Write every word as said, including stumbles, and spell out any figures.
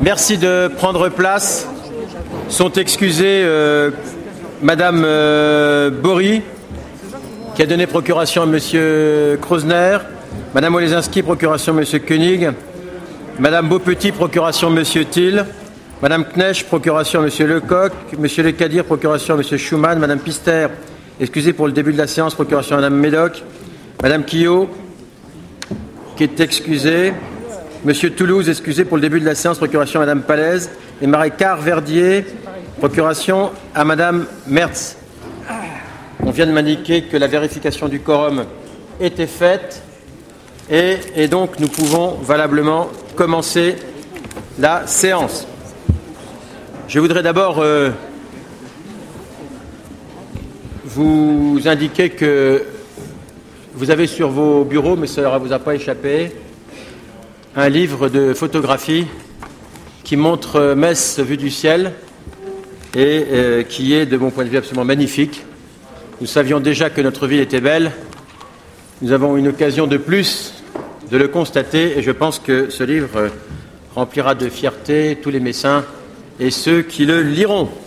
Merci de prendre place. Sont excusés euh, Madame euh, Bory, qui a donné procuration à Monsieur Krosner, Madame Olesinski, procuration à Monsieur Koenig, Madame Beaupetit, procuration à Monsieur Thiel, Madame Knecht, procuration à Monsieur Lecoq, Monsieur Lecadir, procuration à Monsieur Schumann, Madame Pister, excusée pour le début de la séance, procuration à Madame Médoc, Madame Quillot, qui est excusée, Monsieur Toulouse, excusé pour le début de la séance, procuration à Madame Palaise, et Marie Carverdier, procuration à Madame Mertz. On vient de m'indiquer que la vérification du quorum était faite et, et donc nous pouvons valablement commencer la séance. Je voudrais d'abord euh, vous indiquer que vous avez sur vos bureaux, mais ça ne vous a pas échappé, un livre de photographie qui montre Metz vue du ciel et euh, qui est, de mon point de vue, absolument magnifique. Nous savions déjà que notre ville était belle. Nous avons une occasion de plus de le constater et je pense que ce livre remplira de fierté tous les Messins et ceux qui le liront.